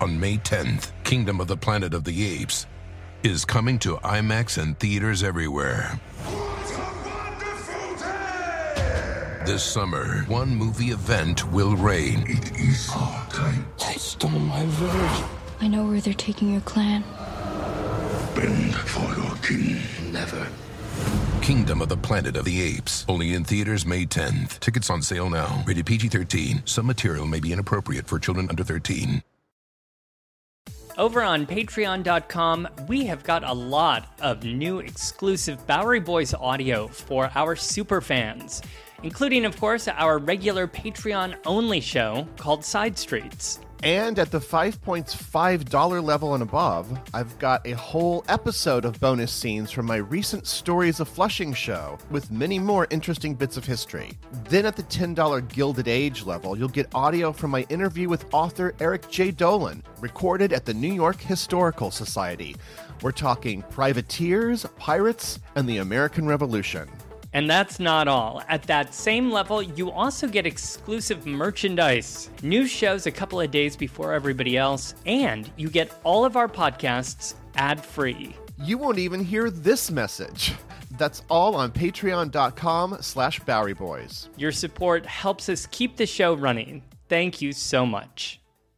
On May 10th, Kingdom of the Planet of the Apes is coming to IMAX and theaters everywhere. What a wonderful day! This summer, one movie event will reign. It is our time. They stole my village. I know where they're taking your clan. Bend for your king. Never. Kingdom of the Planet of the Apes. Only in theaters May 10th. Tickets on sale now. Rated PG-13. Some material may be inappropriate for children under 13. Over on patreon.com, we have got a lot of new exclusive Bowery Boys audio for our super fans, including, of course, our regular Patreon-only show called Side Streets. And at the $5.5 level and above, I've got a whole episode of bonus scenes from my recent Stories of Flushing show, with many more interesting bits of history. Then at the $10 Gilded Age level, you'll get audio from my interview with author Eric J. Dolan, recorded at the New York Historical Society. We're talking privateers, pirates, and the American Revolution. And that's not all. At that same level, you also get exclusive merchandise, new shows a couple of days before everybody else, and you get all of our podcasts ad-free. You won't even hear this message. That's all on patreon.com/BoweryBoys. Your support helps us keep the show running. Thank you so much.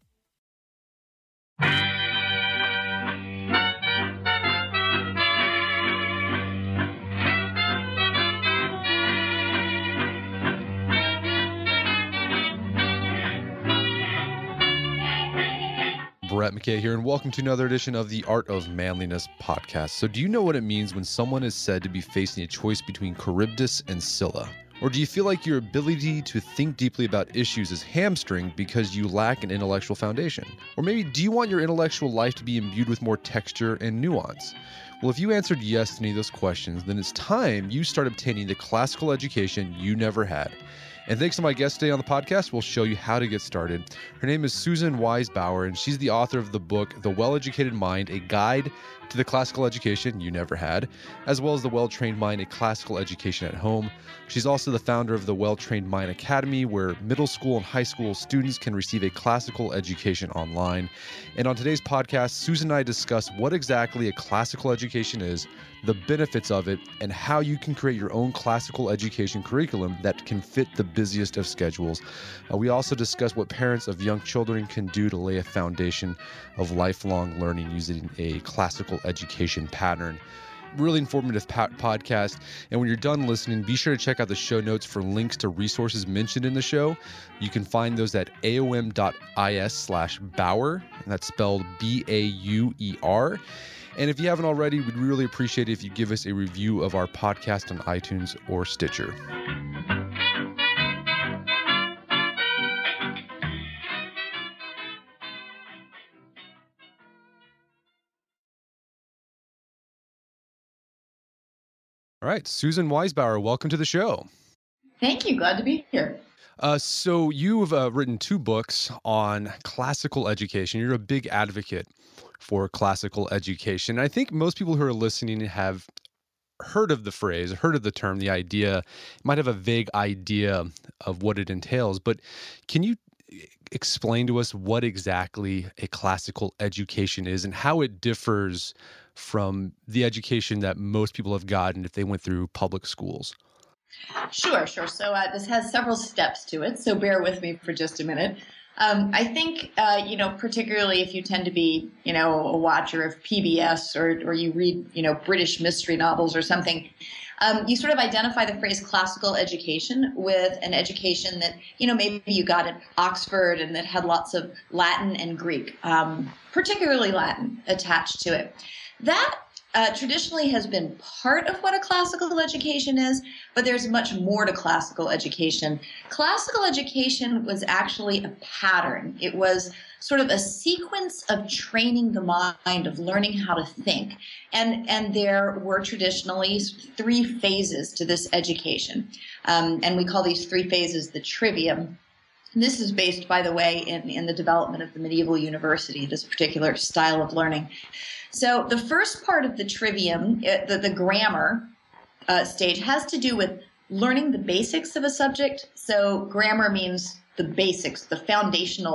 Brett McKay here, and welcome to another edition of the Art of Manliness podcast. So do you know what it means when someone is said to be facing a choice between Charybdis and Scylla? Or do you feel like your ability to think deeply about issues is hamstringed because you lack an intellectual foundation? Or maybe do you want your intellectual life to be imbued with more texture and nuance? Well, if you answered yes to any of those questions, then it's time you start obtaining the classical education you never had. And thanks to my guest today on the podcast, we'll show you how to get started. Her name is Susan Wise Bauer, and she's the author of the book, The Well-Educated Mind, A Guide to the Classical Education You Never Had, as well as The Well-Trained Mind, A Classical Education at Home. She's also the founder of the Well-Trained Mind Academy, where middle school and high school students can receive a classical education online. And on today's podcast, Susan and I discuss what exactly a classical education is, the benefits of it, and how you can create your own classical education curriculum that can fit the busiest of schedules. We also discuss what parents of young children can do to lay a foundation of lifelong learning using a classical education pattern. Really informative podcast. And when you're done listening, be sure to check out the show notes for links to resources mentioned in the show. You can find those at aom.is/Bauer, and that's spelled B-A-U-E-R. And if you haven't already, we'd really appreciate it if you give us a review of our podcast on iTunes or Stitcher. All right, Susan Weisbauer, welcome to the show. Thank you. Glad to be here. So you've written 2 books on classical education. You're a big advocate for classical education. I think most people who are listening have heard of the phrase, heard of the term, the idea, might have a vague idea of what it entails. But can you explain to us what exactly a classical education is and how it differs from the education that most people have gotten if they went through public schools? Sure. So this has several steps to it, so bear with me for just a minute. I think, particularly if you tend to be, a watcher of PBS or you read, British mystery novels or something, you sort of identify the phrase classical education with an education that, maybe you got at Oxford and that had lots of Latin and Greek, particularly Latin, attached to it. That traditionally has been part of what a classical education is, but there's much more to classical education. Classical education was actually a pattern. It was sort of a sequence of training the mind, of learning how to think. And there were traditionally 3 phases to this education. And we call these 3 phases the trivium. And this is based, by the way, in the development of the medieval university, this particular style of learning. So the first part of the trivium, the grammar stage, has to do with learning the basics of a subject. So grammar means the basics, the foundational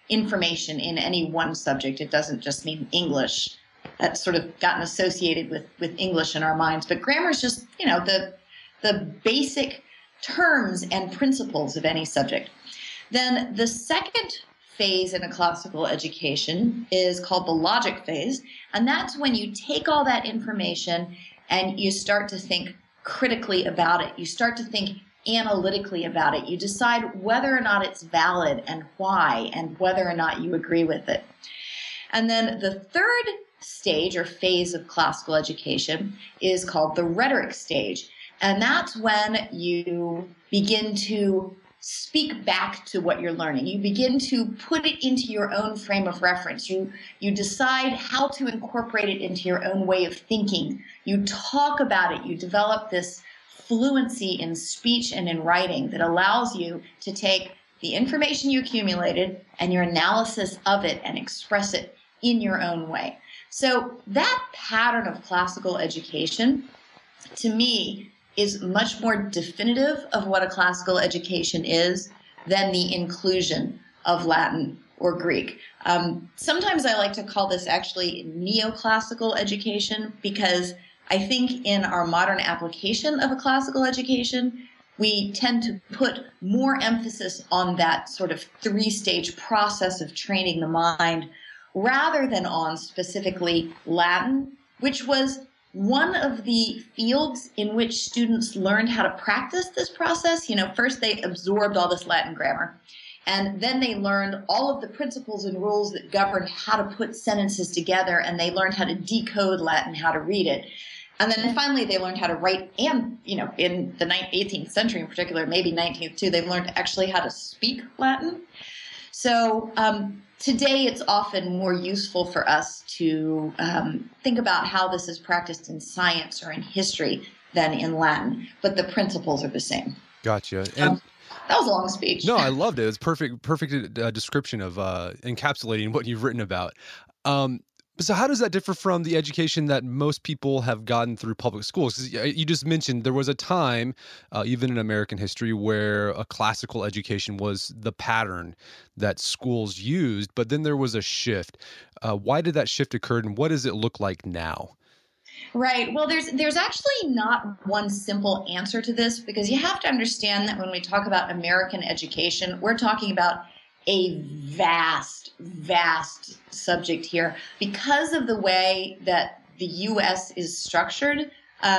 information in any one subject. It doesn't just mean English. That's sort of gotten associated with English in our minds. But grammar is just, the basic terms and principles of any subject. Then the second phase in a classical education is called the logic phase. And that's when you take all that information and you start to think critically about it. You start to think analytically about it. You decide whether or not it's valid and why, and whether or not you agree with it. And then the third stage or phase of classical education is called the rhetoric stage. And that's when you begin to speak back to what you're learning. You begin to put it into your own frame of reference. You decide how to incorporate it into your own way of thinking. You talk about it. You develop this fluency in speech and in writing that allows you to take the information you accumulated and your analysis of it and express it in your own way. So that pattern of classical education, to me, is much more definitive of what a classical education is than the inclusion of Latin or Greek. Sometimes I like to call this actually neoclassical education, because I think in our modern application of a classical education, we tend to put more emphasis on that sort of three-stage process of training the mind rather than on specifically Latin, which was one of the fields in which students learned how to practice this process. First they absorbed all this Latin grammar, and then they learned all of the principles and rules that governed how to put sentences together, and they learned how to decode Latin, how to read it. And then finally they learned how to write, and, in the 18th century in particular, maybe 19th too, they've learned actually how to speak Latin. So today it's often more useful for us to think about how this is practiced in science or in history than in Latin, but the principles are the same. Gotcha. And that was a long speech. No, I loved it. It was perfect description of encapsulating what you've written about. So how does that differ from the education that most people have gotten through public schools? 'Cause you just mentioned there was a time, even in American history, where a classical education was the pattern that schools used, but then there was a shift. Why did that shift occur, and what does it look like now? Right. Well, there's actually not one simple answer to this, because you have to understand that when we talk about American education, we're talking about a vast subject here. Because of the way that the U.S. is structured,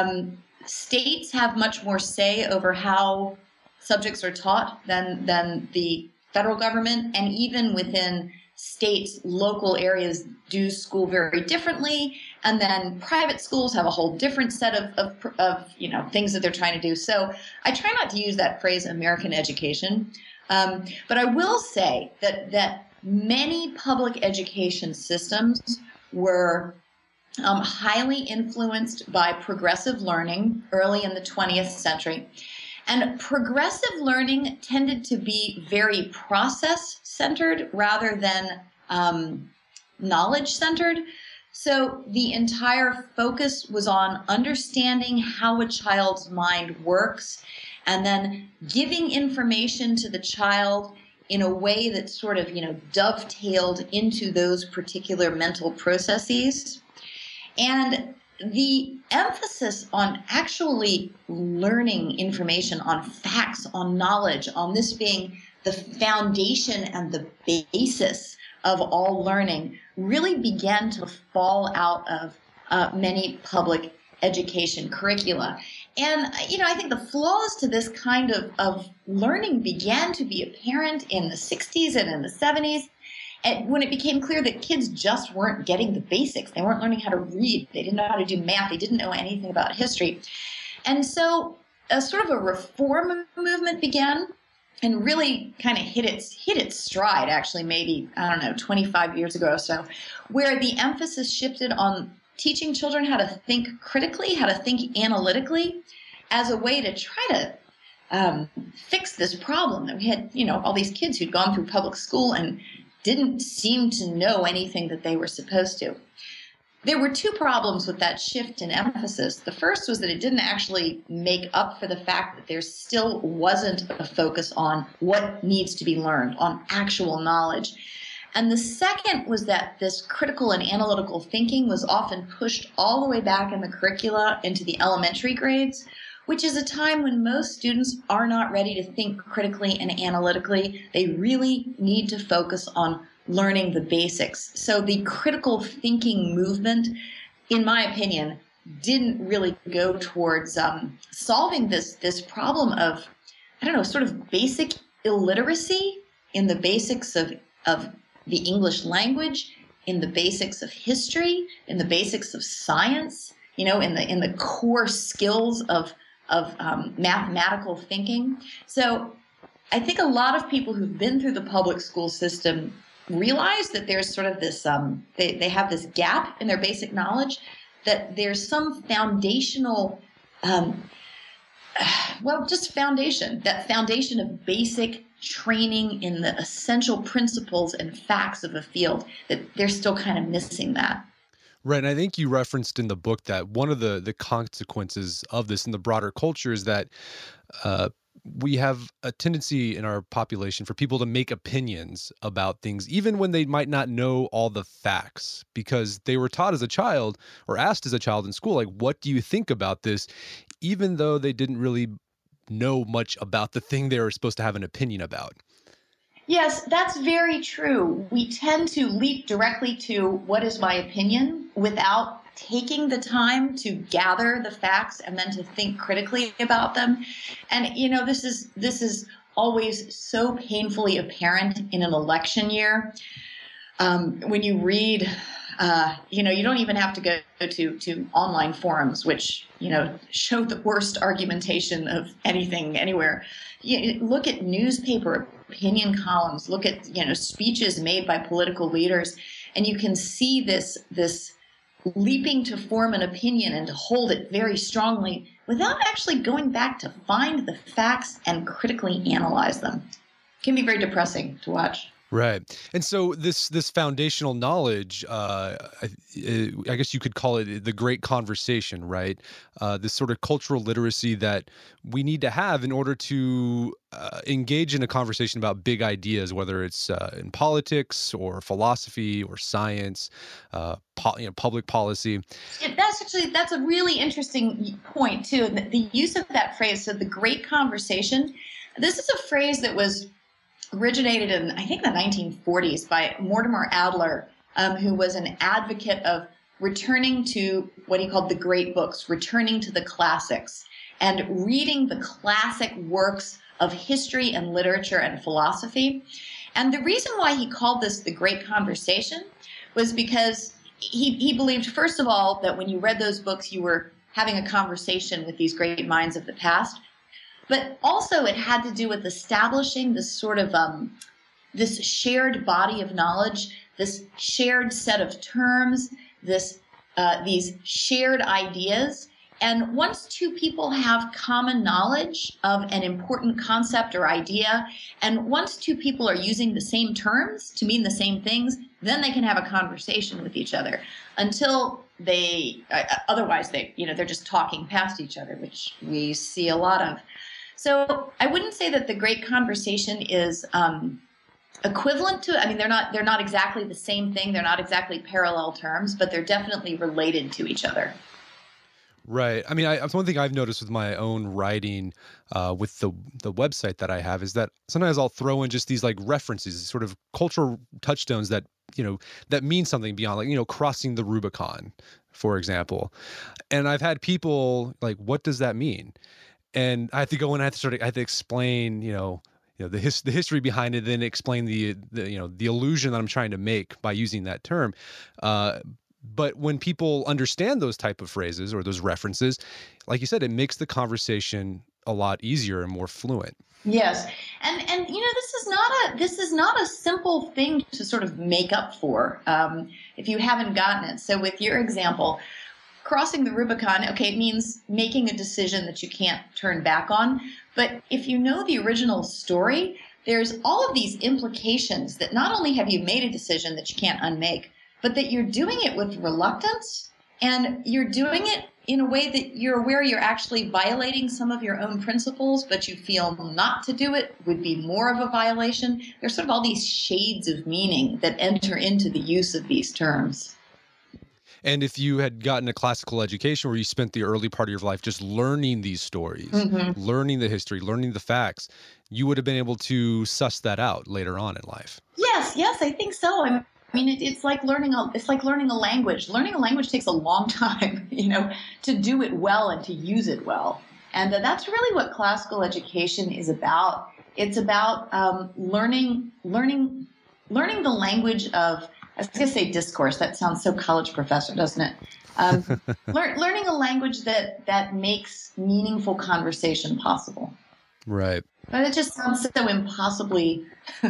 states have much more say over how subjects are taught than the federal government, and even within states, local areas do school very differently, and then private schools have a whole different set of things that they're trying to do. So I try not to use that phrase American education. But I will say that many public education systems were highly influenced by progressive learning early in the 20th century. And progressive learning tended to be very process-centered rather than knowledge-centered. So the entire focus was on understanding how a child's mind works, and then giving information to the child in a way that sort of, dovetailed into those particular mental processes. And the emphasis on actually learning information, on facts, on knowledge, on this being the foundation and the basis of all learning, really began to fall out of many public education curricula. And, I think the flaws to this kind of learning began to be apparent in the 60s and in the 70s, when it became clear that kids just weren't getting the basics. They weren't learning how to read. They didn't know how to do math. They didn't know anything about history. And so a sort of a reform movement began and really kind of hit its stride, actually, maybe, 25 years ago or so, where the emphasis shifted on teaching children how to think critically, how to think analytically, as a way to try to fix this problem that we had, all these kids who'd gone through public school and didn't seem to know anything that they were supposed to. There were two problems with that shift in emphasis. The first was that it didn't actually make up for the fact that there still wasn't a focus on what needs to be learned, on actual knowledge. And the second was that this critical and analytical thinking was often pushed all the way back in the curricula into the elementary grades, which is a time when most students are not ready to think critically and analytically. They really need to focus on learning the basics. So the critical thinking movement, in my opinion, didn't really go towards solving this problem of, I don't know, sort of basic illiteracy in the basics of the English language, in the basics of history, in the basics of science, in the core skills of mathematical thinking. So I think a lot of people who've been through the public school system realize that there's sort of this, they have this gap in their basic knowledge, that there's some foundational, just foundation, that foundation of basic training in the essential principles and facts of a field, that they're still kind of missing that. Right. And I think you referenced in the book that one of the consequences of this in the broader culture is that we have a tendency in our population for people to make opinions about things, even when they might not know all the facts, because they were taught as a child or asked as a child in school, like, what do you think about this? Even though they didn't really know much about the thing they were supposed to have an opinion about. Yes, that's very true. We tend to leap directly to what is my opinion without taking the time to gather the facts and then to think critically about them. And, this is always so painfully apparent in an election year. When you read, you don't even have to go to online forums, which, show the worst argumentation of anything anywhere. Look at newspaper opinion columns, look at, speeches made by political leaders, and you can see this leaping to form an opinion and to hold it very strongly without actually going back to find the facts and critically analyze them. It can be very depressing to watch. Right. And so this foundational knowledge, I guess you could call it the great conversation, right? This sort of cultural literacy that we need to have in order to engage in a conversation about big ideas, whether it's in politics or philosophy or science, public policy. That's a really interesting point too. The use of that phrase, so the great conversation, this is a phrase that was originated in, I think, the 1940s by Mortimer Adler, who was an advocate of returning to what he called the great books, returning to the classics, and reading the classic works of history and literature and philosophy. And the reason why he called this the great conversation was because he believed, first of all, that when you read those books, you were having a conversation with these great minds of the past. But also it had to do with establishing this sort of this shared body of knowledge, this shared set of terms, these shared ideas. And once two people have common knowledge of an important concept or idea, and once two people are using the same terms to mean the same things, then they can have a conversation with each other. Until otherwise they're just talking past each other, which we see a lot of. So I wouldn't say that the great conversation is equivalent to, they're not exactly the same thing. They're not exactly parallel terms, but they're definitely related to each other. Right. One thing I've noticed with my own writing with the website that I have is that sometimes I'll throw in just these like references, sort of cultural touchstones that, that mean something beyond, like, crossing the Rubicon, for example. And I've had people like, what does that mean? And I have to go in. I have to explain, the history behind it, then explain the illusion that I'm trying to make by using that term. But when people understand those type of phrases or those references, like you said, it makes the conversation a lot easier and more fluent. Yes, and this is not a simple thing to sort of make up for if you haven't gotten it. So with your example, crossing the Rubicon, okay, it means making a decision that you can't turn back on. But if you know the original story, there's all of these implications that not only have you made a decision that you can't unmake, but that you're doing it with reluctance, and you're doing it in a way that you're aware you're actually violating some of your own principles, but you feel not to do it would be more of a violation. There's sort of all these shades of meaning that enter into the use of these terms. And if you had gotten a classical education where you spent the early part of your life just learning these stories, learning the history, learning the facts, you would have been able to suss that out later on in life. Yes, I think so. I mean, it's like learning a language. Learning a language takes a long time, to do it well and to use it well. And that's really what classical education is about. It's about learning the language of, I was going to say discourse. That sounds so college professor, doesn't it? Learning a language that makes meaningful conversation possible. Right. But it just sounds so impossibly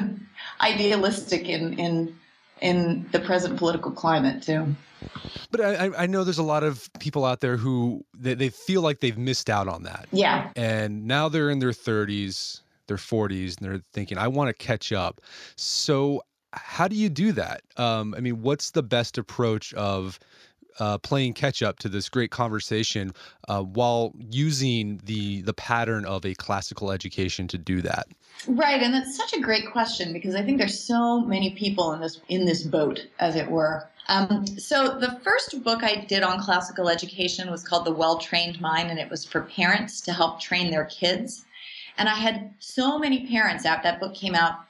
idealistic in the present political climate too. But I know there's a lot of people out there who they feel like they've missed out on that. Yeah. And now they're in their 30s, their 40s, and they're thinking, I want to catch up. So how do you do that? What's the best approach of playing catch up to this great conversation while using the pattern of a classical education to do that? Right, and that's such a great question because I think there's so many people in this boat, as it were. So the first book I did on classical education was called The Well-Trained Mind, and it was for parents to help train their kids. And I had so many parents after that book came out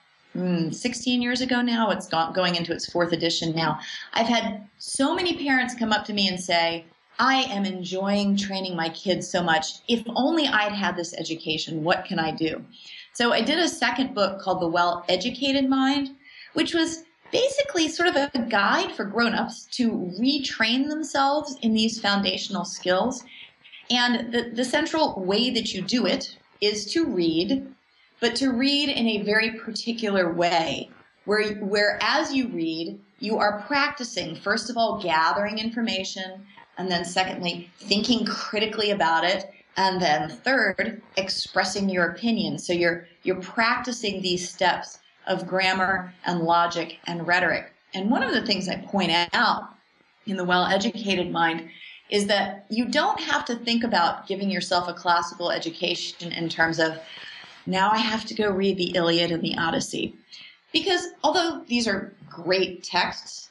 16 years ago now. It's going into its fourth edition now. I've had so many parents come up to me and say, I am enjoying training my kids so much. If only I'd had this education, what can I do? So I did a second book called The Well-Educated Mind, which was basically sort of a guide for grown-ups to retrain themselves in these foundational skills. And the central way that you do it is to read, but to read in a very particular way, where as you read, you are practicing, first of all, gathering information, and then secondly, thinking critically about it, and then third, expressing your opinion. So you're practicing these steps of grammar and logic and rhetoric. And one of the things I point out in The Well-Educated Mind is that you don't have to think about giving yourself a classical education in terms of, now I have to go read the Iliad and the Odyssey. Because although these are great texts,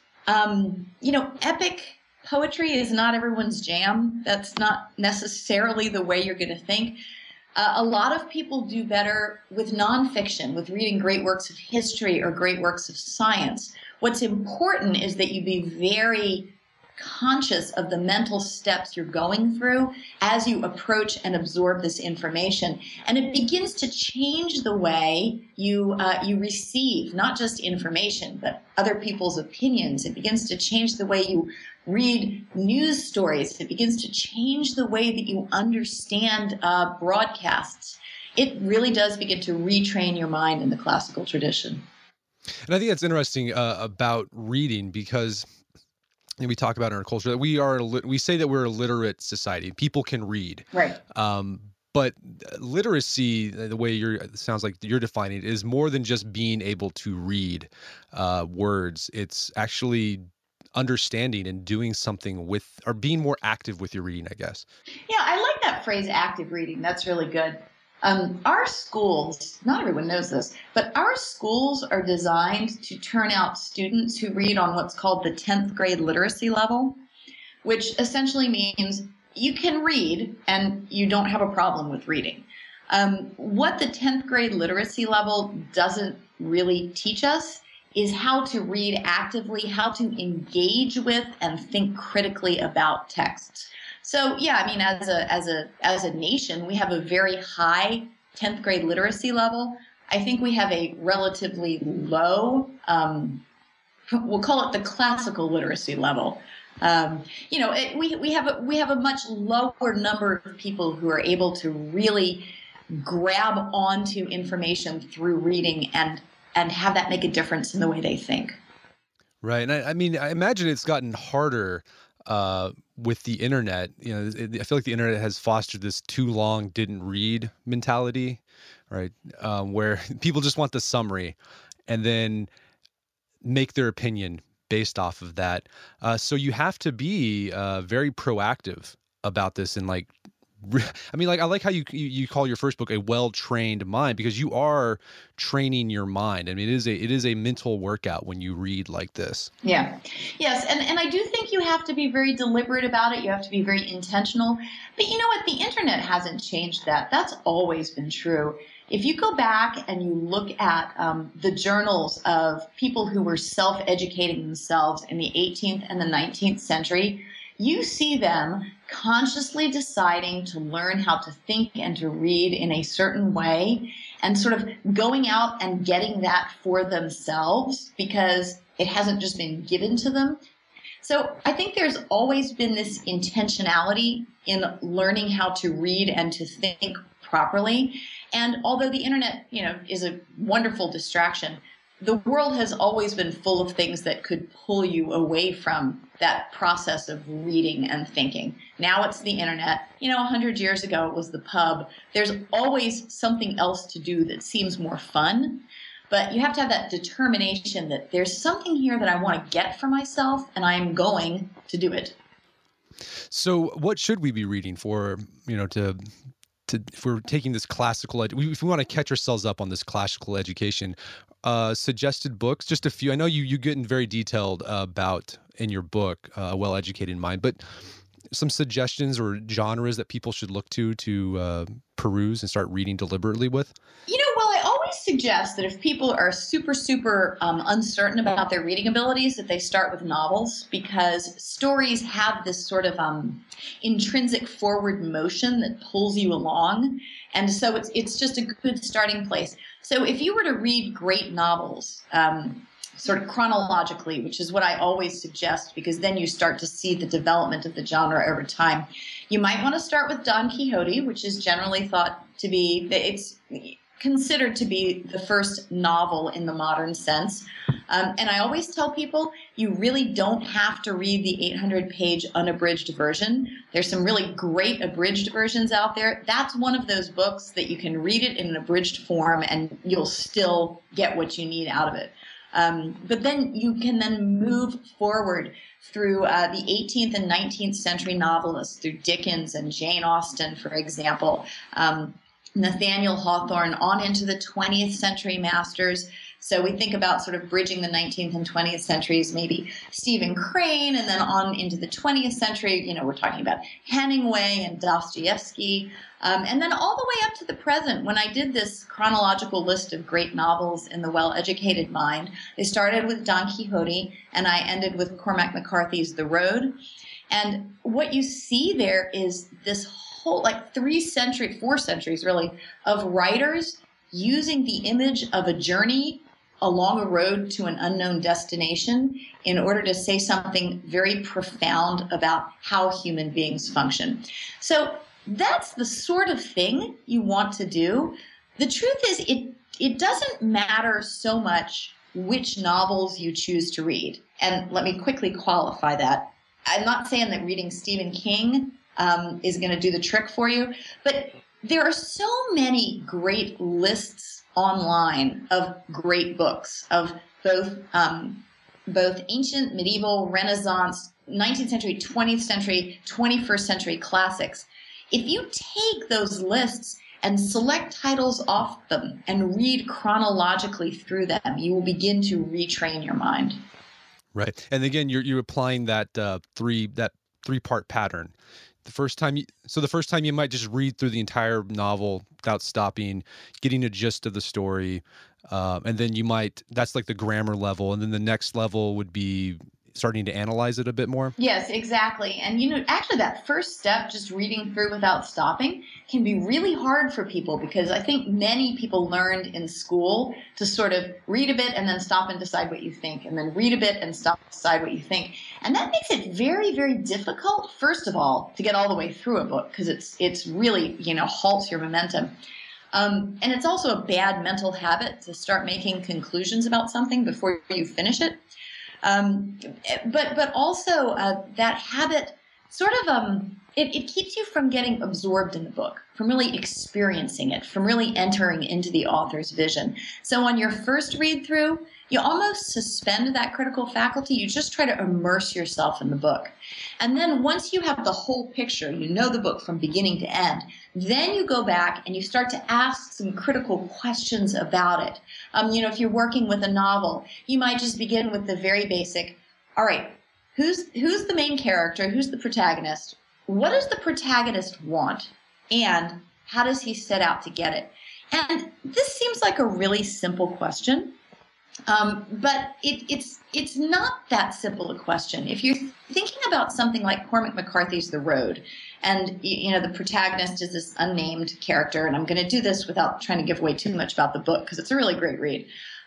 epic poetry is not everyone's jam. That's not necessarily the way you're going to think. A lot of people do better with nonfiction, with reading great works of history or great works of science. What's important is that you be very conscious of the mental steps you're going through as you approach and absorb this information. And it begins to change the way you receive not just information, but other people's opinions. It begins to change the way you read news stories. It begins to change the way that you understand broadcasts. It really does begin to retrain your mind in the classical tradition. And I think that's interesting about reading because we talk about in our culture that we say that we're a literate society. People can read. Right. But literacy, the way it sounds like you're defining it, is more than just being able to read words. It's actually understanding and doing something with, or being more active with your reading, I guess. Yeah, I like that phrase, active reading. That's really good. Our schools, not everyone knows this, but our schools are designed to turn out students who read on what's called the 10th grade literacy level, which essentially means you can read and you don't have a problem with reading. What the 10th grade literacy level doesn't really teach us is how to read actively, how to engage with and think critically about texts. So yeah, I mean, as a nation, we have a very high 10th grade literacy level. I think we have a relatively low, we'll call it the classical literacy level. We have a much lower number of people who are able to really grab onto information through reading and have that make a difference in the way they think. Right. And I mean, I imagine it's gotten harder with the internet. I feel like the internet has fostered this too long didn't read mentality, right? Where people just want the summary and then make their opinion based off of that. So you have to be very proactive about this and like, I mean, like I like how you call your first book a well-trained mind, because you are training your mind. I mean, it is a mental workout when you read like this. Yeah. Yes. And I do think you have to be very deliberate about it. You have to be very intentional. But you know what? The internet hasn't changed that. That's always been true. If you go back and you look at the journals of people who were self-educating themselves in the 18th and the 19th century, you see them consciously deciding to learn how to think and to read in a certain way and sort of going out and getting that for themselves because it hasn't just been given to them. So I think there's always been this intentionality in learning how to read and to think properly. And although the internet, is a wonderful distraction, the world has always been full of things that could pull you away from that process of reading and thinking. Now it's the internet. 100 years ago it was the pub. There's always something else to do that seems more fun, but you have to have that determination that there's something here that I want to get for myself, and I'm going to do it. So what should we be reading for, if we're taking this classical, if we want to catch ourselves up on this classical education, suggested books, just a few. I know you get in very detailed about in your book, A Well-Educated Mind, but some suggestions or genres that people should look to peruse and start reading deliberately with? Well, I always suggest that if people are super, super uncertain about their reading abilities, that they start with novels, because stories have this sort of intrinsic forward motion that pulls you along. And so it's just a good starting place. So if you were to read great novels, sort of chronologically, which is what I always suggest, because then you start to see the development of the genre over time. You might want to start with Don Quixote, which is generally thought to be, it's considered to be the first novel in the modern sense. And I always tell people, you really don't have to read the 800-page unabridged version. There's some really great abridged versions out there. That's one of those books that you can read it in an abridged form and you'll still get what you need out of it. But then you can then move forward through the 18th and 19th century novelists, through Dickens and Jane Austen, for example, Nathaniel Hawthorne, on into the 20th century masters. So we think about sort of bridging the 19th and 20th centuries, maybe Stephen Crane, and then on into the 20th century, we're talking about Hemingway and Dostoevsky, and then all the way up to the present. When I did this chronological list of great novels in The Well-Educated Mind, they started with Don Quixote, and I ended with Cormac McCarthy's The Road. And what you see there is this whole, 4 centuries really, of writers using the image of a journey along a road to an unknown destination in order to say something very profound about how human beings function. So that's the sort of thing you want to do. The truth is, it doesn't matter so much which novels you choose to read. And let me quickly qualify that. I'm not saying that reading Stephen King is going to do the trick for you, but there are so many great lists online of great books of both ancient, medieval, Renaissance, 19th century, 20th century, 21st century classics. If you take those lists and select titles off them and read chronologically through them, you will begin to retrain your mind. Right. And again, you're applying that three-part pattern. The first time you might just read through the entire novel without stopping, getting a gist of the story, and then that's like the grammar level, and then the next level would be starting to analyze it a bit more. Yes, exactly. And actually that first step, just reading through without stopping, can be really hard for people, because I think many people learned in school to sort of read a bit and then stop and decide what you think, and then read a bit and stop and decide what you think. And that makes it very, very difficult, first of all, to get all the way through a book, because it's really, halts your momentum. And it's also a bad mental habit to start making conclusions about something before you finish it. But also that habit sort of it keeps you from getting absorbed in the book, from really experiencing it, from really entering into the author's vision. So on your first read through, you almost suspend that critical faculty. You just try to immerse yourself in the book. And then once you have the whole picture, you know the book from beginning to end, then you go back and you start to ask some critical questions about it. If you're working with a novel, you might just begin with the very basic, all right, who's the main character? Who's the protagonist? What does the protagonist want? And how does he set out to get it? And this seems like a really simple question, but it's not that simple a question. If you're thinking about something like Cormac McCarthy's The Road, and the protagonist is this unnamed character, and I'm going to do this without trying to give away too much about the book because it's a really great read.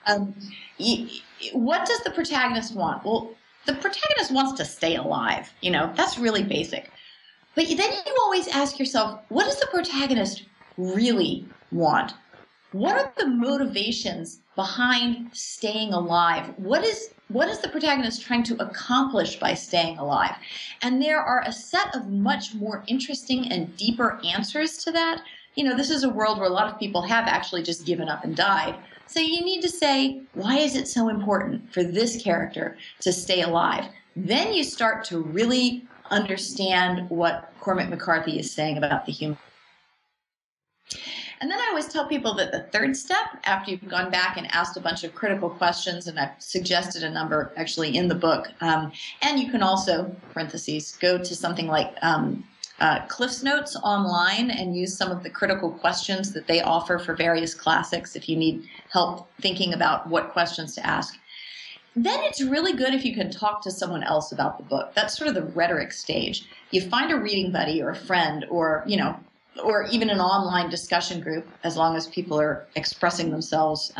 What does the protagonist want? Well, the protagonist wants to stay alive. That's really basic. But then you always ask yourself, what does the protagonist really want? What are the motivations behind staying alive? What is the protagonist trying to accomplish by staying alive? And there are a set of much more interesting and deeper answers to that. This is a world where a lot of people have actually just given up and died. So you need to say, why is it so important for this character to stay alive? Then you start to really understand what Cormac McCarthy is saying about the human. And then I always tell people that the third step, after you've gone back and asked a bunch of critical questions, and I've suggested a number actually in the book, and you can also, parentheses, go to something like Cliff's Notes online and use some of the critical questions that they offer for various classics if you need help thinking about what questions to ask. Then it's really good if you can talk to someone else about the book. That's sort of the rhetoric stage. You find a reading buddy or a friend or even an online discussion group, as long as people are expressing themselves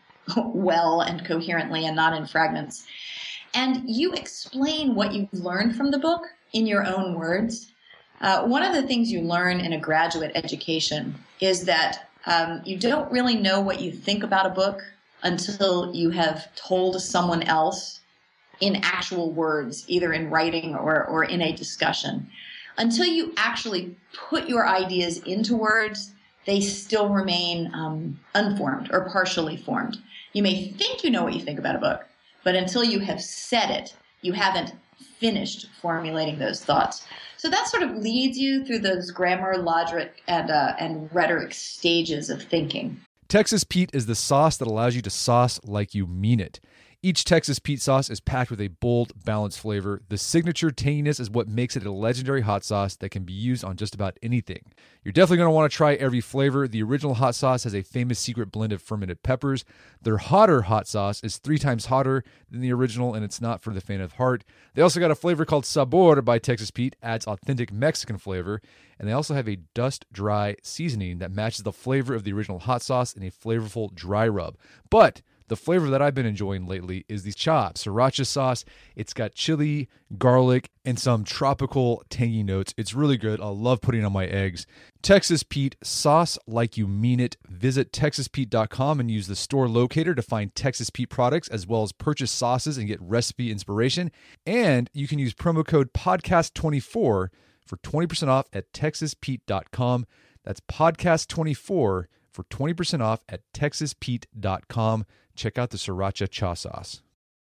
well and coherently and not in fragments. And you explain what you've learned from the book in your own words. One of the things you learn in a graduate education is that you don't really know what you think about a book until you have told someone else in actual words, either in writing or in a discussion. Until you actually put your ideas into words, they still remain unformed or partially formed. You may think you know what you think about a book, but until you have said it, you haven't finished formulating those thoughts. So that sort of leads you through those grammar, logic, and rhetoric stages of thinking. Texas Pete is the sauce that allows you to sauce like you mean it. Each Texas Pete sauce is packed with a bold, balanced flavor. The signature tanginess is what makes it a legendary hot sauce that can be used on just about anything. You're definitely going to want to try every flavor. The original hot sauce has a famous secret blend of fermented peppers. Their hotter hot sauce is 3 times hotter than the original, and it's not for the faint of heart. They also got a flavor called Sabor by Texas Pete, adds authentic Mexican flavor, and they also have a dust-dry seasoning that matches the flavor of the original hot sauce in a flavorful dry rub. But the flavor that I've been enjoying lately is the chopped sriracha sauce. It's got chili, garlic, and some tropical tangy notes. It's really good. I love putting it on my eggs. Texas Pete, sauce like you mean it. Visit TexasPete.com and use the store locator to find Texas Pete products, as well as purchase sauces and get recipe inspiration. And you can use promo code podcast24 for 20% off at TexasPete.com. That's podcast24 for 20% off at TexasPete.com. Check out the Sriracha Cha Sauce.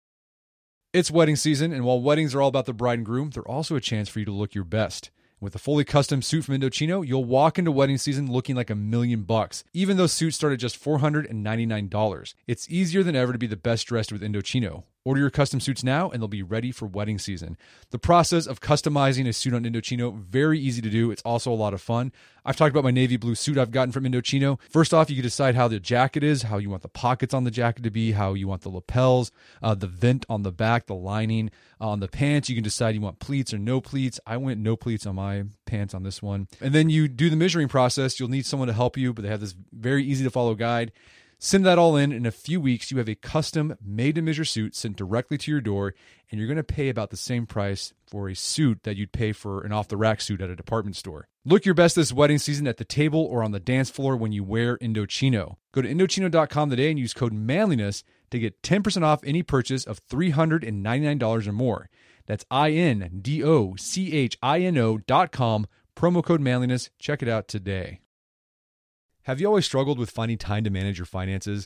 It's wedding season, and while weddings are all about the bride and groom, they're also a chance for you to look your best. With a fully custom suit from Indochino, you'll walk into wedding season looking like $1,000,000, even though suits start at just $499. It's easier than ever to be the best dressed with Indochino. Order your custom suits now, and they'll be ready for wedding season. The process of customizing a suit on Indochino, very easy to do. It's also a lot of fun. I've talked about my navy blue suit I've gotten from Indochino. First off, you can decide how the jacket is, how you want the pockets on the jacket to be, how you want the lapels, the vent on the back, the lining. On the pants, you can decide you want pleats or no pleats. I went no pleats on my pants on this one. And then you do the measuring process. You'll need someone to help you, but they have this very easy to follow guide. Send that all in a few weeks, you have a custom made-to-measure suit sent directly to your door, and you're going to pay about the same price for a suit that you'd pay for an off-the-rack suit at a department store. Look your best this wedding season at the table or on the dance floor when you wear Indochino. Go to Indochino.com today and use code MANLINESS to get 10% off any purchase of $399 or more. That's INDOCHINO.com, promo code MANLINESS. Check it out today. Have you always struggled with finding time to manage your finances?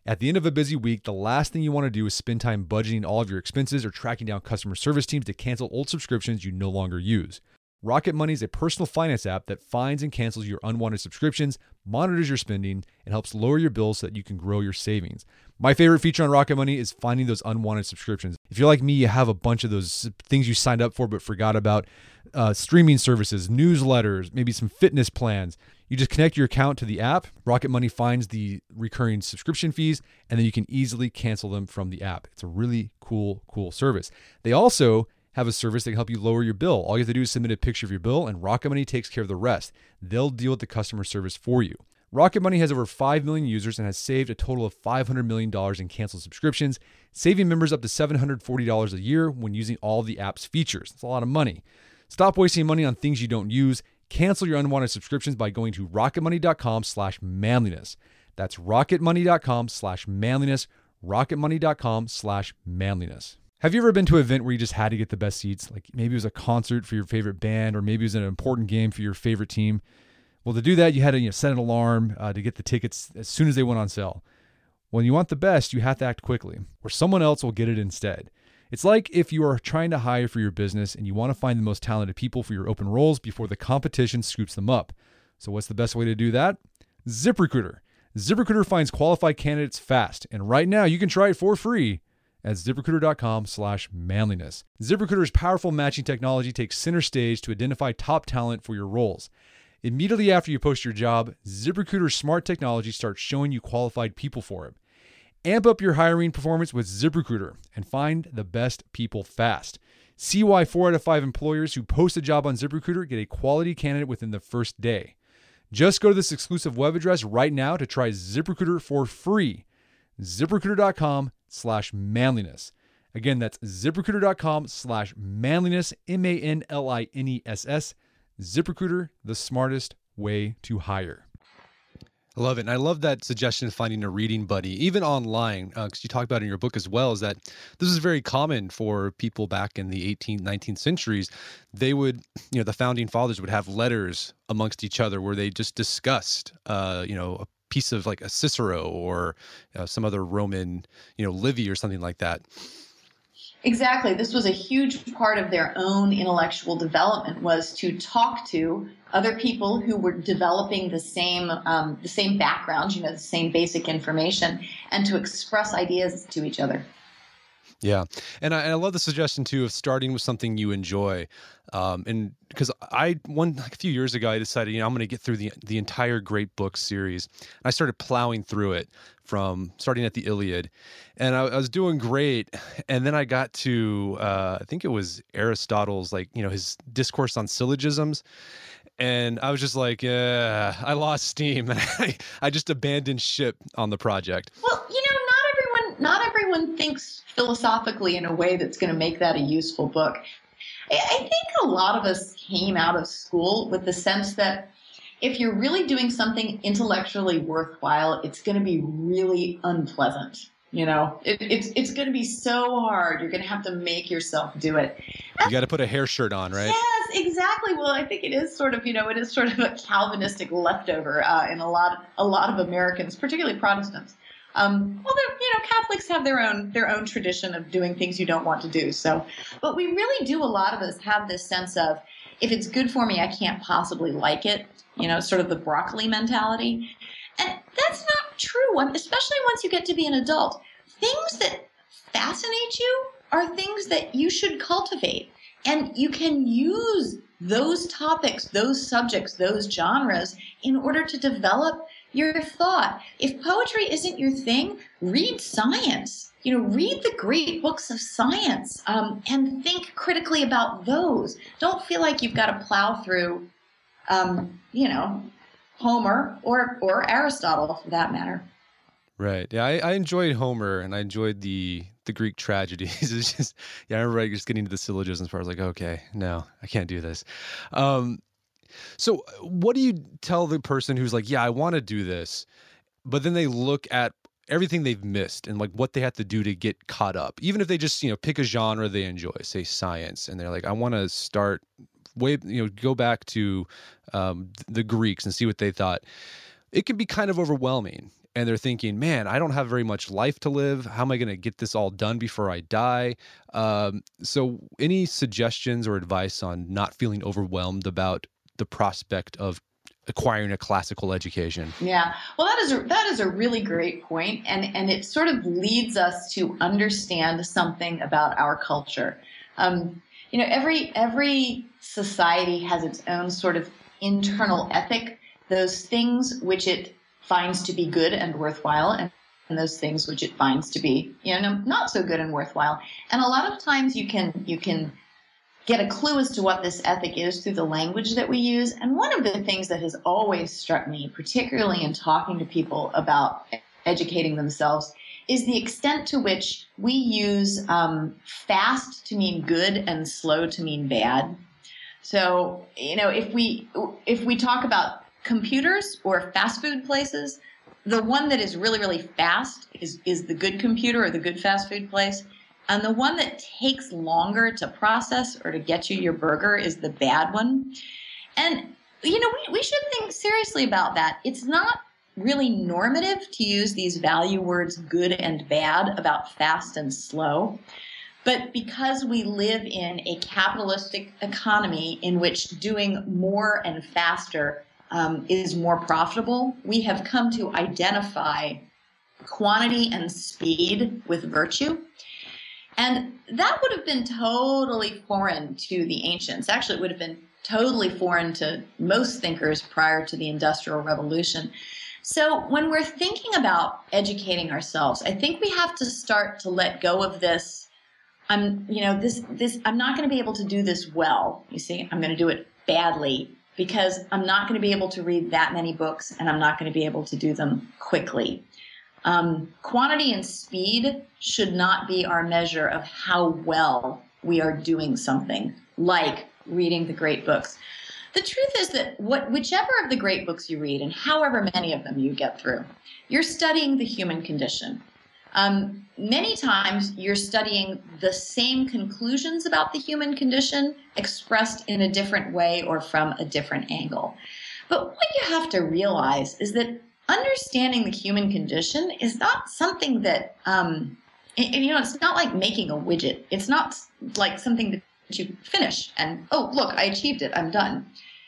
At the end of a busy week, the last thing you want to do is spend time budgeting all of your expenses or tracking down customer service teams to cancel old subscriptions you no longer use. Rocket Money is a personal finance app that finds and cancels your unwanted subscriptions, monitors your spending, and helps lower your bills so that you can grow your savings. My favorite feature on Rocket Money is finding those unwanted subscriptions. If you're like me, you have a bunch of those things you signed up for but forgot about, streaming services, newsletters, maybe some fitness plans. You just connect your account to the app. Rocket Money finds the recurring subscription fees, and then you can easily cancel them from the app. It's a really cool service. They also have a service that can help you lower your bill. All you have to do is submit a picture of your bill, and Rocket Money takes care of the rest. They'll deal with the customer service for you. Rocket Money has over 5 million users and has saved a total of $500 million in canceled subscriptions, saving members up to $740 a year when using all of the app's features. That's a lot of money. Stop wasting money on things you don't use. Cancel your unwanted subscriptions by going to rocketmoney.com/manliness. That's rocketmoney.com/manliness, rocketmoney.com/manliness. Have you ever been to an event where you just had to get the best seats? Like maybe it was a concert for your favorite band, or maybe it was an important game for your favorite team. Well, to do that, you had to set an alarm to get the tickets as soon as they went on sale. When you want the best, you have to act quickly, or someone else will get it instead. It's like if you are trying to hire for your business and you want to find the most talented people for your open roles before the competition scoops them up. So what's the best way to do that? ZipRecruiter. ZipRecruiter finds qualified candidates fast, and right now you can try it for free at ZipRecruiter.com/manliness. ZipRecruiter's powerful matching technology takes center stage to identify top talent for your roles. Immediately after you post your job, ZipRecruiter's smart technology starts showing you qualified people for it. Amp up your hiring performance with ZipRecruiter and find the best people fast. See why 4 out of 5 employers who post a job on ZipRecruiter get a quality candidate within the first day. Just go to this exclusive web address right now to try ZipRecruiter for free. ZipRecruiter.com/manliness. Again, that's ZipRecruiter.com/manliness, MANLINESS. ZipRecruiter, the smartest way to hire. I love it. And I love that suggestion of finding a reading buddy, even online, because you talk about it in your book as well, is that this is very common for people back in the 18th, 19th centuries. They would, the founding fathers would have letters amongst each other where they just discussed, a piece of like a Cicero or some other Roman, Livy or something like that. Exactly. This was a huge part of their own intellectual development, was to talk to other people who were developing the same background, the same basic information, and to express ideas to each other. Yeah. And I love the suggestion too of starting with something you enjoy. And because a few years ago, I decided, I'm going to get through the entire Great Books series. And I started plowing through it from starting at the Iliad, and I was doing great. And then I got to, I think it was Aristotle's, his discourse on syllogisms. And I was just like, I lost steam. And I just abandoned ship on the project. Well, not everyone thinks philosophically in a way that's going to make that a useful book. I think a lot of us came out of school with the sense that if you're really doing something intellectually worthwhile, it's going to be really unpleasant. It's going to be so hard. You're going to have to make yourself do it. You got to put a hair shirt on, right? Yes, exactly. Well, I think it is sort of a Calvinistic leftover in a lot of Americans, particularly Protestants. Catholics have their own tradition of doing things you don't want to do. So, but we really do. A lot of us have this sense of, if it's good for me, I can't possibly like it. Sort of the broccoli mentality. And that's not true, especially once you get to be an adult. Things that fascinate you are things that you should cultivate. And you can use those topics, those subjects, those genres in order to develop your thought. If poetry isn't your thing, read science. Read the great books of science and think critically about those. Don't feel like you've got to plow through, Homer or Aristotle for that matter. Right. Yeah, I enjoyed Homer, and I enjoyed the Greek tragedies. It's just, I remember just getting to the syllogisms where I was like, okay, no, I can't do this. So what do you tell the person who's like, yeah, I want to do this, but then they look at everything they've missed and like what they have to do to get caught up, even if they just, pick a genre they enjoy, say science, and they're like, I want to start go back to the Greeks and see what they thought. It can be kind of overwhelming. and they're thinking, man, I don't have very much life to live. How am I going to get this all done before I die? So any suggestions or advice on not feeling overwhelmed about the prospect of acquiring a classical education? Yeah, well, that is a really great point, and it sort of leads us to understand something about our culture. Every society has its own sort of internal ethic, those things which it finds to be good and worthwhile, and those things which it finds to be, not so good and worthwhile. And a lot of times you can get a clue as to what this ethic is through the language that we use. And one of the things that has always struck me, particularly in talking to people about educating themselves, is the extent to which we use fast to mean good and slow to mean bad. So, if we talk about computers or fast food places, the one that is really, really fast is the good computer or the good fast food place. And the one that takes longer to process or to get you your burger is the bad one. And, we should think seriously about that. It's not really normative to use these value words good and bad about fast and slow. But because we live in a capitalistic economy in which doing more and faster is more profitable, we have come to identify quantity and speed with virtue. And that would have been totally foreign to the ancients. Actually, it would have been totally foreign to most thinkers prior to the Industrial Revolution. So when we're thinking about educating ourselves, I think we have to start to let go of this. I'm not going to be able to do this well. You see, I'm going to do it badly because I'm not going to be able to read that many books, and I'm not going to be able to do them quickly. Quantity and speed should not be our measure of how well we are doing something, like reading the great books. The truth is that whichever of the great books you read, and however many of them you get through, you're studying the human condition. Many times you're studying the same conclusions about the human condition expressed in a different way or from a different angle. But what you have to realize is that understanding the human condition is not something that, it's not like making a widget. It's not like something that you finish and, oh, look, I achieved it, I'm done.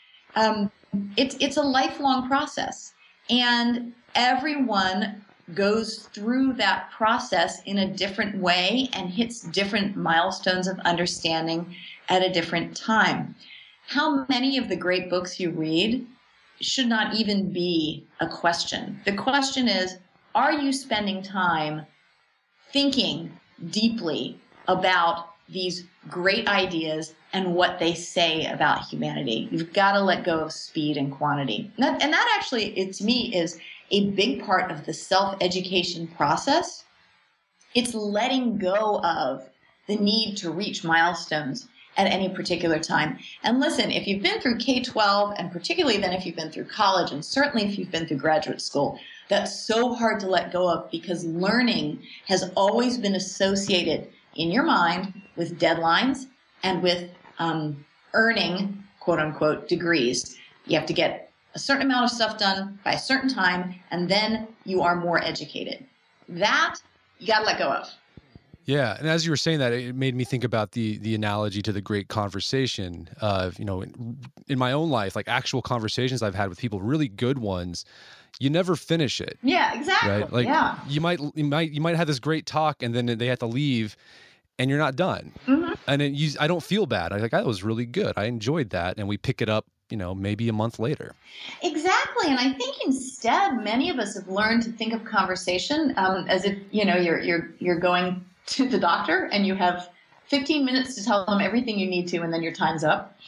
It's a lifelong process. And everyone goes through that process in a different way and hits different milestones of understanding at a different time. How many of the great books you read should not even be a question. The question is, are you spending time thinking deeply about these great ideas and what they say about humanity? You've got to let go of speed and quantity. And that actually, to me, is a big part of the self-education process. It's letting go of the need to reach milestones at any particular time. And listen, if you've been through K-12, and particularly then if you've been through college, and certainly if you've been through graduate school, that's so hard to let go of because learning has always been associated in your mind with deadlines and with earning, quote unquote, degrees. You have to get a certain amount of stuff done by a certain time, and then you are more educated. That you got to let go of. Yeah, and as you were saying that, it made me think about the analogy to the great conversation of, in my own life, like actual conversations I've had with people, really good ones, you never finish it. Yeah, exactly. Right? Like you might have this great talk and then they have to leave and you're not done. Mm-hmm. And I don't feel bad. I'm like, that was really good. I enjoyed that. And we pick it up, maybe a month later. Exactly. And I think instead, many of us have learned to think of conversation as if, you're going to the doctor and you have 15 minutes to tell them everything you need to, and then your time's up.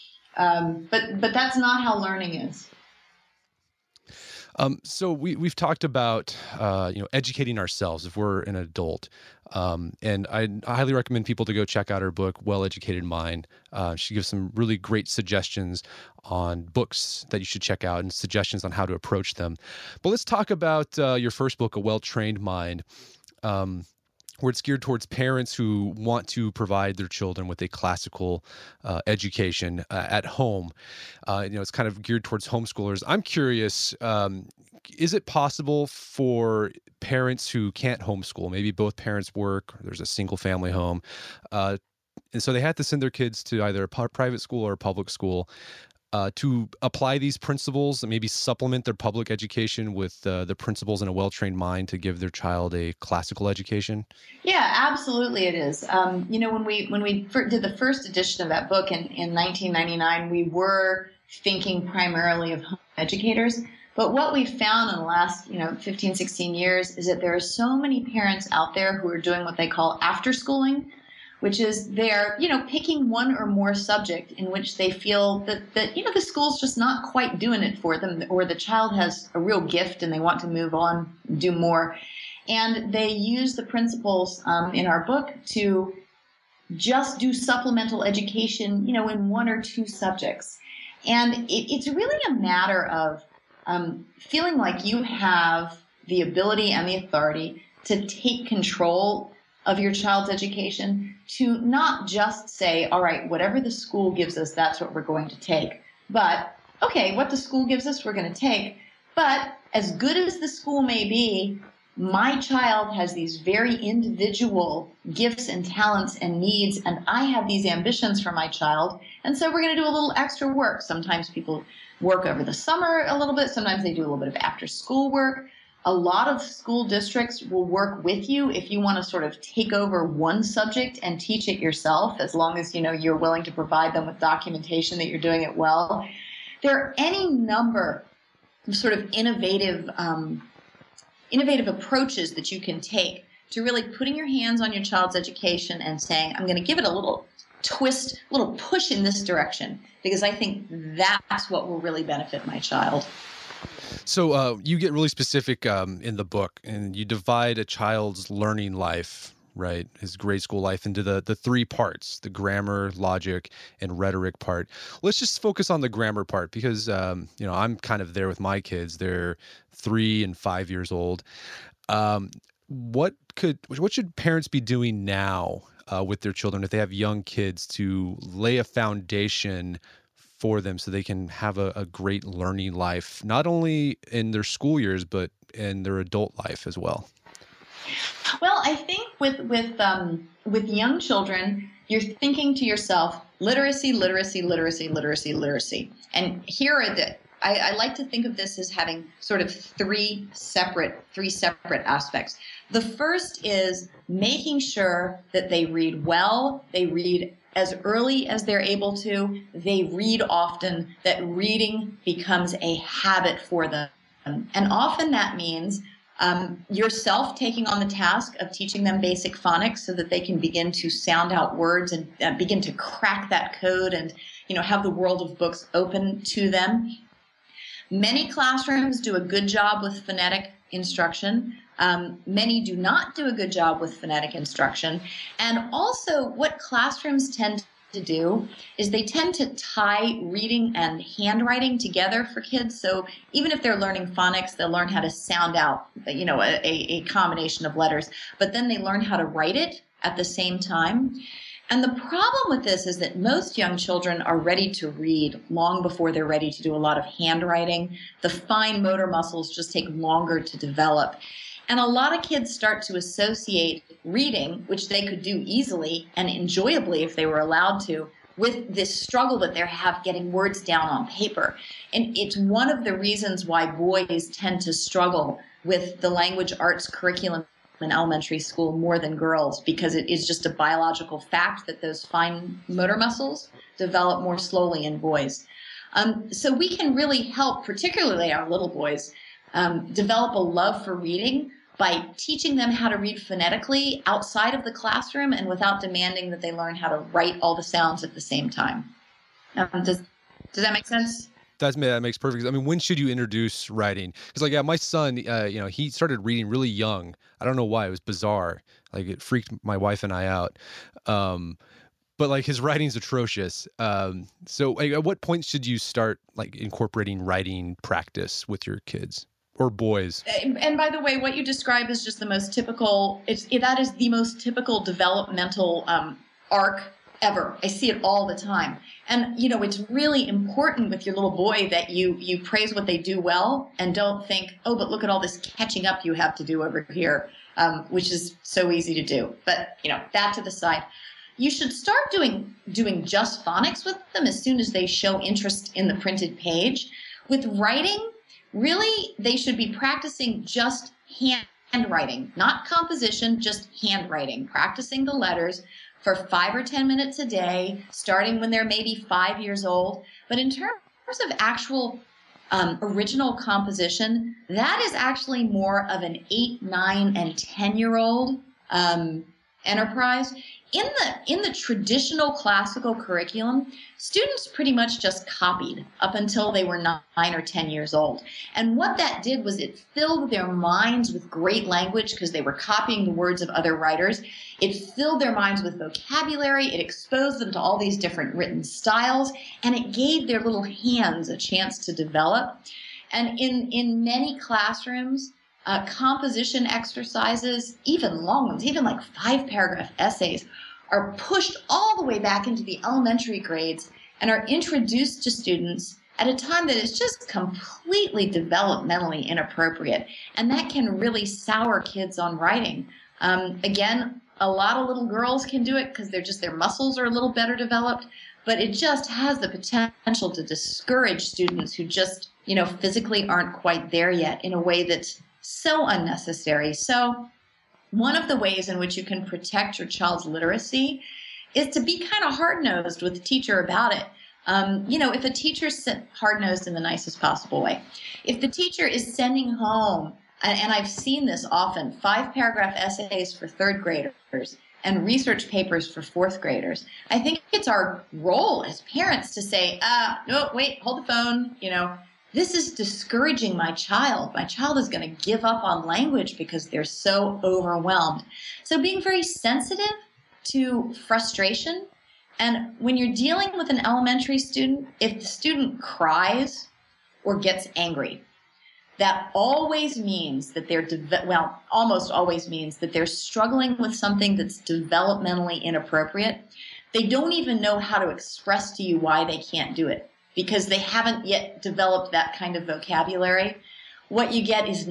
But that's not how learning is. So we've talked about, educating ourselves if we're an adult. And I highly recommend people to go check out her book, Well-Educated Mind. She gives some really great suggestions on books that you should check out and suggestions on how to approach them. But let's talk about your first book, A Well-Trained Mind. where it's geared towards parents who want to provide their children with a classical education at home. It's kind of geared towards homeschoolers. I'm curious, is it possible for parents who can't homeschool, maybe both parents work, or there's a single family home, and so they have to send their kids to either a private school or a public school, to apply these principles and maybe supplement their public education with the principles in a well-trained mind to give their child a classical education? Yeah, absolutely it is. When we did the first edition of that book in 1999, we were thinking primarily of home educators. But what we found in the last 15, 16 years is that there are so many parents out there who are doing what they call after schooling, which is they're, picking one or more subject in which they feel that the school's just not quite doing it for them, or the child has a real gift and they want to move on, do more. And they use the principles in our book to just do supplemental education, in one or two subjects. And it's really a matter of feeling like you have the ability and the authority to take control of your child's education, to not just say, all right, whatever the school gives us, that's what we're going to take. But, okay, what the school gives us, we're going to take. But as good as the school may be, my child has these very individual gifts and talents and needs, and I have these ambitions for my child. And so we're going to do a little extra work. Sometimes people work over the summer a little bit. Sometimes they do a little bit of after school work. A lot of school districts will work with you if you want to sort of take over one subject and teach it yourself, as long as you're willing to provide them with documentation that you're doing it well. There are any number of sort of innovative approaches that you can take to really putting your hands on your child's education and saying, I'm going to give it a little twist, a little push in this direction, because I think that's what will really benefit my child. So you get really specific in the book, and you divide a child's learning life, right, his grade school life, into the three parts: the grammar, logic, and rhetoric part. Let's just focus on the grammar part, because I'm kind of there with my kids. They're 3 and 5 years old. What should parents be doing now with their children if they have young kids to lay a foundation for them so they can have a great learning life, not only in their school years, but in their adult life as well? Well, I think with young children, you're thinking to yourself, literacy, literacy, literacy, literacy, literacy. And here are I like to think of this as having sort of three separate aspects. The first is making sure that they read well, they read as early as they're able to, they read often, that reading becomes a habit for them. And often that means yourself taking on the task of teaching them basic phonics so that they can begin to sound out words and begin to crack that code and have the world of books open to them. Many classrooms do a good job with phonetic instruction. Many do not do a good job with phonetic instruction. And also what classrooms tend to do is they tend to tie reading and handwriting together for kids. So even if they're learning phonics, they'll learn how to sound out, a combination of letters, but then they learn how to write it at the same time. And the problem with this is that most young children are ready to read long before they're ready to do a lot of handwriting. The fine motor muscles just take longer to develop. And a lot of kids start to associate reading, which they could do easily and enjoyably if they were allowed to, with this struggle that they have getting words down on paper. And it's one of the reasons why boys tend to struggle with the language arts curriculum in elementary school more than girls, because it is just a biological fact that those fine motor muscles develop more slowly in boys. So we can really help, particularly our little boys, develop a love for reading by teaching them how to read phonetically outside of the classroom and without demanding that they learn how to write all the sounds at the same time. Does that make sense? That makes perfect sense. I mean, when should you introduce writing? Because my son, he started reading really young. I don't know why. It was bizarre. Like, it freaked my wife and I out. But his writing's atrocious. So at what point should you start incorporating writing practice with your kids? or boys? And by the way, what you describe is just the most typical, that is the most typical developmental arc ever. I see it all the time. And, you know, it's really important with your little boy that you praise what they do well and don't think, oh, but look at all this catching up you have to do over here, which is so easy to do. But, you know, that to the side. You should start doing just phonics with them as soon as they show interest in the printed page. With writing, really, they should be practicing just handwriting, not composition, just handwriting, practicing the letters for 5 or 10 minutes a day, starting when they're maybe 5 years old. But in terms of actual original composition, that is actually more of an 8, 9, and 10-year-old enterprise. In the traditional classical curriculum, students pretty much just copied up until they were 9 or 10 years old. And what that did was it filled their minds with great language because they were copying the words of other writers. It filled their minds with vocabulary. It exposed them to all these different written styles, and it gave their little hands a chance to develop. And in many classrooms, composition exercises, even long ones, even like 5-paragraph essays, are pushed all the way back into the elementary grades and are introduced to students at a time that is just completely developmentally inappropriate. And that can really sour kids on writing. Again, a lot of little girls can do it because their muscles are a little better developed, but it just has the potential to discourage students who just, you know, physically aren't quite there yet in a way that's so unnecessary. So one of the ways in which you can protect your child's literacy is to be kind of hard-nosed with the teacher about it. You know, if a teacher's hard-nosed in the nicest possible way, if the teacher is sending home, and I've seen this often, 5-paragraph essays for 3rd graders and research papers for 4th graders, I think it's our role as parents to say, no, wait, hold the phone, you know, this is discouraging my child. My child is going to give up on language because they're so overwhelmed. So being very sensitive to frustration. And when you're dealing with an elementary student, if the student cries or gets angry, that always means that almost always means that they're struggling with something that's developmentally inappropriate. They don't even know how to express to you why they can't do it, because they haven't yet developed that kind of vocabulary. What you get is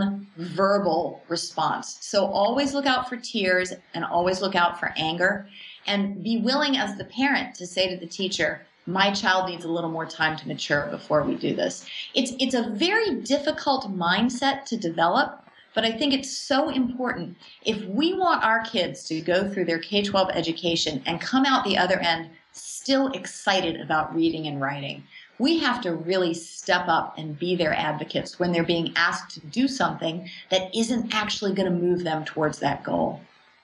non-verbal response. So always look out for tears and always look out for anger, and be willing as the parent to say to the teacher, my child needs a little more time to mature before we do this. It's a very difficult mindset to develop, but I think it's so important. If we want our kids to go through their K-12 education and come out the other end still excited about reading and writing, we have to really step up and be their advocates when they're being asked to do something that isn't actually going to move them towards that goal.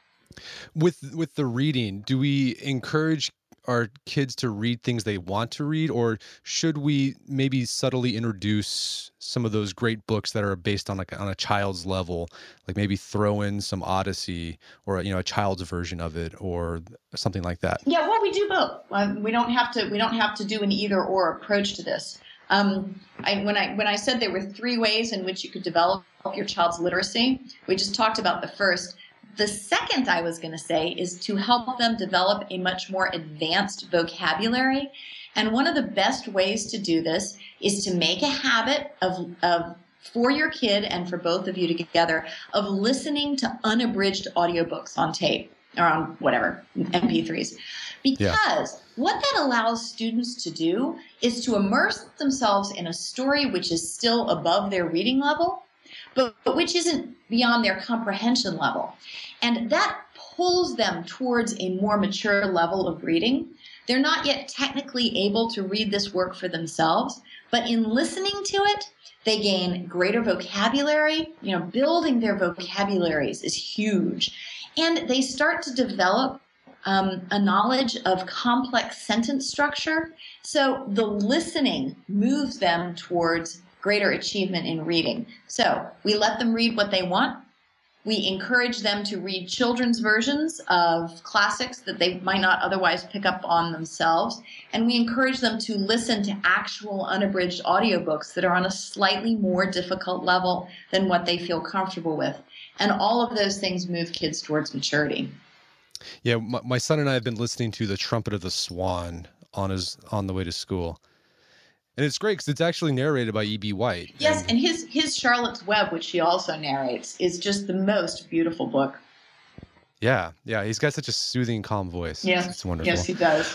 With the reading, do we encourage our kids to read things they want to read, or should we maybe subtly introduce some of those great books that are based on a child's level, like maybe throw in some Odyssey or, you know, a child's version of it or something like that? Yeah, well, we do both. We don't have to do an either or approach to this. When I said there were 3 ways in which you could develop your child's literacy, we just talked about the first. The second I was going to say is to help them develop a much more advanced vocabulary. And one of the best ways to do this is to make a habit of for your kid and for both of you together of listening to unabridged audiobooks on tape or on whatever, MP3s. Because what that allows students to do is to immerse themselves in a story which is still above their reading level, but which isn't beyond their comprehension level. And that pulls them towards a more mature level of reading. They're not yet technically able to read this work for themselves, but in listening to it, they gain greater vocabulary. You know, building their vocabularies is huge. And they start to develop a knowledge of complex sentence structure. So the listening moves them towards greater achievement in reading. So we let them read what they want. We encourage them to read children's versions of classics that they might not otherwise pick up on themselves. And we encourage them to listen to actual unabridged audiobooks that are on a slightly more difficult level than what they feel comfortable with. And all of those things move kids towards maturity. Yeah, my son and I have been listening to The Trumpet of the Swan on the way to school. And it's great because it's actually narrated by E.B. White. Yes, and his Charlotte's Web, which he also narrates, is just the most beautiful book. Yeah, he's got such a soothing, calm voice. Yes, it's wonderful. Yes, he does.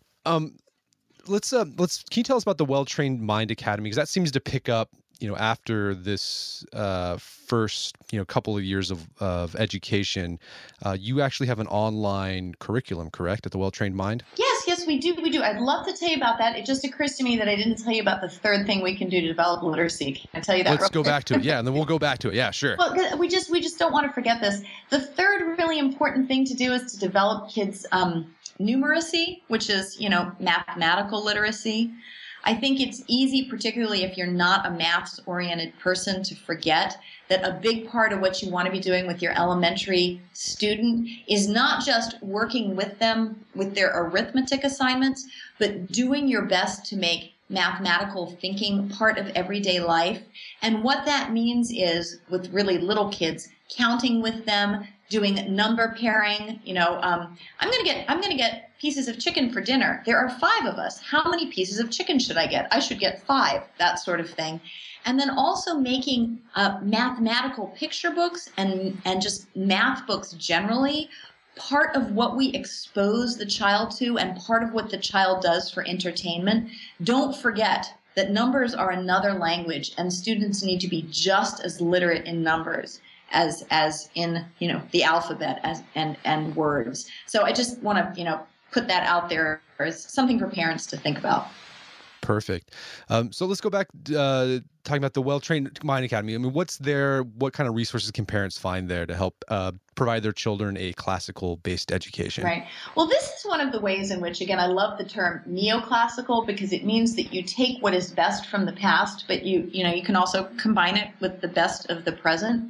Let's can you tell us about the Well-Trained Mind Academy? Because that seems to pick up, after this first, couple of years of education. You actually have an online curriculum, correct, at the Well-Trained Mind? Yes, we do. I'd love to tell you about that. It just occurs to me that I didn't tell you about the third thing we can do to develop literacy. Can I tell you that? Let's go back to it. Yeah, and then we'll go back to it. Yeah, sure. Well, we just don't want to forget this. The third really important thing to do is to develop kids' numeracy, which is, mathematical literacy. I think it's easy, particularly if you're not a maths-oriented person, to forget that a big part of what you want to be doing with your elementary student is not just working with them with their arithmetic assignments, but doing your best to make mathematical thinking part of everyday life. And what that means is, with really little kids, counting with them, doing number pairing. I'm gonna get pieces of chicken for dinner. There are 5 of us. How many pieces of chicken should I get? I should get 5. That sort of thing. And then also making mathematical picture books and just math books generally part of what we expose the child to and part of what the child does for entertainment. Don't forget that numbers are another language, and students need to be just as literate in numbers as in the alphabet and words. So I just want to put that out there as something for parents to think about. Perfect. So let's go back talking about the Well-Trained Mind Academy. I mean, what kind of resources can parents find there to help provide their children a classical-based education? Right. Well, this is one of the ways in which, again, I love the term neoclassical, because it means that you take what is best from the past, but you can also combine it with the best of the present.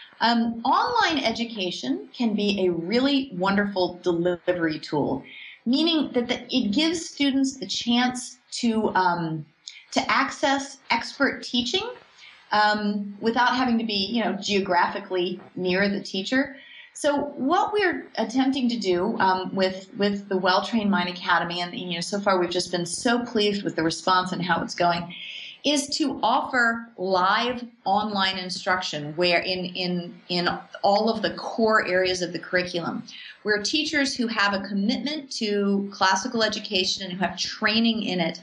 Online education can be a really wonderful delivery tool, meaning that it gives students the chance to access expert teaching without having to be, geographically near the teacher. So what we're attempting to do with the Well-Trained Mind Academy, and so far we've just been so pleased with the response and how it's going, is to offer live online instruction where in all of the core areas of the curriculum, where teachers who have a commitment to classical education and who have training in it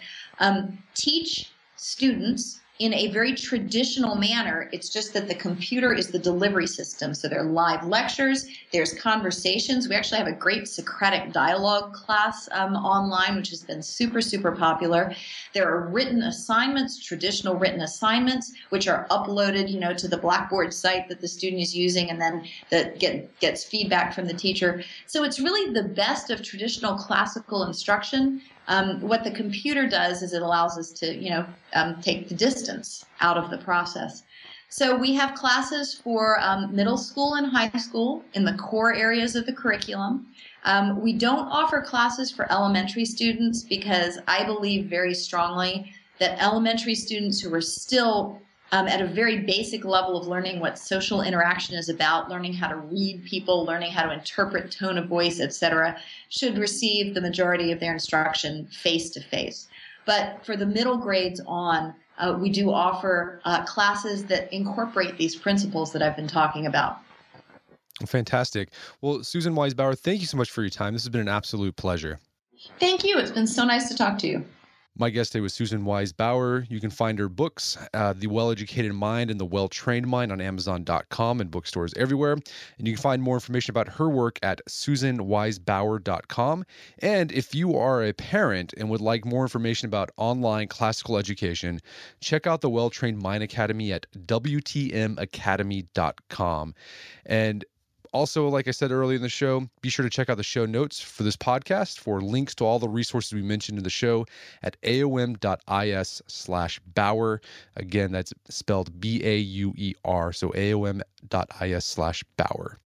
teach students in a very traditional manner. It's just that the computer is the delivery system. So there are live lectures, there's conversations. We actually have a great Socratic dialogue class online, which has been super, super popular. There are written assignments, traditional written assignments, which are uploaded, to the Blackboard site that the student is using, and then that gets feedback from the teacher. So it's really the best of traditional classical instruction. What the computer does is it allows us to, take the distance out of the process. So we have classes for middle school and high school in the core areas of the curriculum. We don't offer classes for elementary students because I believe very strongly that elementary students who are still at a very basic level of learning what social interaction is about, learning how to read people, learning how to interpret tone of voice, etc., should receive the majority of their instruction face-to-face. But for the middle grades on, we do offer classes that incorporate these principles that I've been talking about. Fantastic. Well, Susan Wise Bauer, thank you so much for your time. This has been an absolute pleasure. Thank you. It's been so nice to talk to you. My guest today was Susan Wise Bauer. You can find her books, The Well-Educated Mind and The Well-Trained Mind, on Amazon.com and bookstores everywhere. And you can find more information about her work at SusanWiseBauer.com. And if you are a parent and would like more information about online classical education, check out the Well-Trained Mind Academy at WTMacademy.com. And Also, like I said earlier in the show, be sure to check out the show notes for this podcast for links to all the resources we mentioned in the show at aom.is/Bauer. Again, that's spelled B-A-U-E-R, so aom.is/Bauer.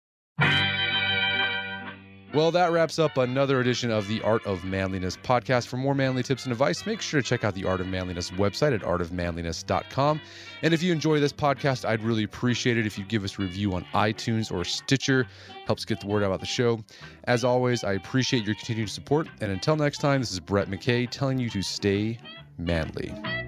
Well, that wraps up another edition of the Art of Manliness podcast. For more manly tips and advice, make sure to check out the Art of Manliness website at artofmanliness.com. And if you enjoy this podcast, I'd really appreciate it if you give us a review on iTunes or Stitcher. Helps get the word out about the show. As always, I appreciate your continued support. And until next time, this is Brett McKay telling you to stay manly.